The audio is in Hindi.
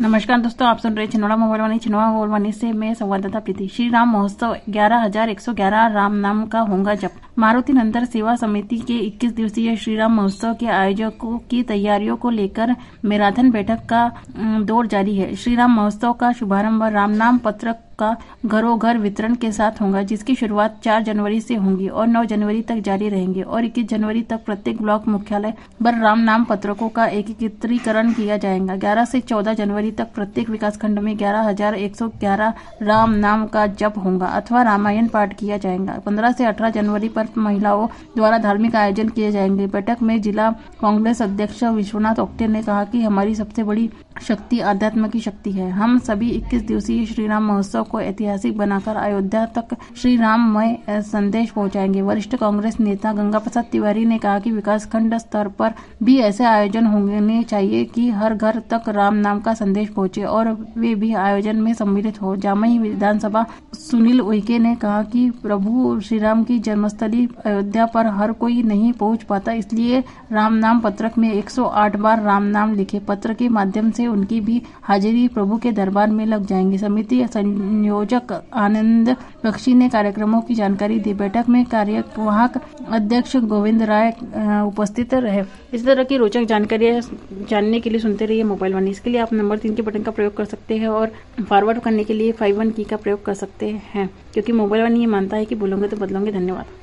नमस्कार दोस्तों, आप सुन रहे छिंदवाड़ा मोबाइल वाणी से मैं संवाददाता प्रीति। श्री राम महोत्सव 11,111 राम नाम का होगा जप। मारुति नंदन सेवा समिति के 21 दिवसीय श्री राम महोत्सव के आयोजकों की तैयारियों को लेकर मैराथन बैठक का दौर जारी है। श्री राम महोत्सव का शुभारंभ राम नाम पत्र का घरों घर वितरण के साथ होगा, जिसकी शुरुआत 4 जनवरी से होगी और 9 जनवरी तक जारी रहेंगे और 21 जनवरी तक प्रत्येक ब्लॉक मुख्यालय पर राम नाम पत्रकों का एकत्रीकरण किया जाएगा। 11 से 14 जनवरी तक प्रत्येक विकास खंड में 11,111 राम नाम का जप होगा अथवा रामायण पाठ किया जाएगा। 15 से 18 जनवरी पर महिलाओं द्वारा धार्मिक आयोजन किए जाएंगे। बैठक में जिला कांग्रेस अध्यक्ष विश्वनाथ ओक्टे ने कहा कि हमारी सबसे बड़ी शक्ति आध्यात्म की शक्ति है। हम सभी 21 दिवसीय श्री राम महोत्सव को ऐतिहासिक बनाकर अयोध्या तक श्री राममय संदेश पहुंचाएंगे। वरिष्ठ कांग्रेस नेता गंगा प्रसाद तिवारी ने कहा कि विकास खंड स्तर पर भी ऐसे आयोजन होने चाहिए कि हर घर तक राम नाम का संदेश पहुंचे और वे भी आयोजन में सम्मिलित हो। जामई विधानसभा सुनील उइके ने कहा कि प्रभु श्री राम की जन्मस्थली अयोध्या पर हर कोई नहीं पहुंच पाता, इसलिए राम नाम पत्रक में 108 बार राम नाम लिखे। पत्र के माध्यम से उनकी भी हाजिरी प्रभु के दरबार में लग जाएंगी। समिति संयोजक आनंद बख्शी ने कार्यक्रमों की जानकारी दी। बैठक में कार्यवाहक अध्यक्ष गोविंद राय उपस्थित रहे। इस तरह की रोचक जानकारियां जानने के लिए सुनते रहिए मोबाइल वाणी। इसके लिए आप नंबर 3 के बटन का प्रयोग कर सकते हैं और फॉरवर्ड करने के लिए 51 की का प्रयोग कर सकते हैं, क्योंकि मोबाइल वाणी ये मानता है कि बोलोगे तो बदलोगे। धन्यवाद।